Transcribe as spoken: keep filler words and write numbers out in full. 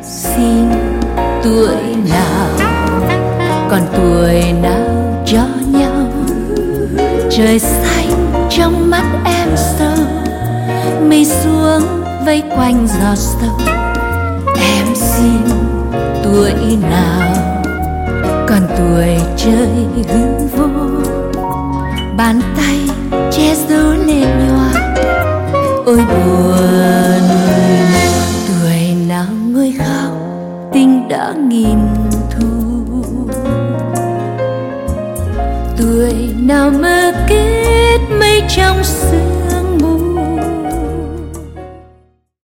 xin tuổi nào, còn tuổi nào cho nhau. Trời xanh trong mắt em sâu, mây xuống vây quanh giọt sâu. Em xin tuổi nào, còn tuổi chơi hư vô. Bàn tay che giấu lệ nhòa, ôi buồn. Tuổi nào ngồi khóc tình đã nghìn thu, tuổi nào mơ kết mây trong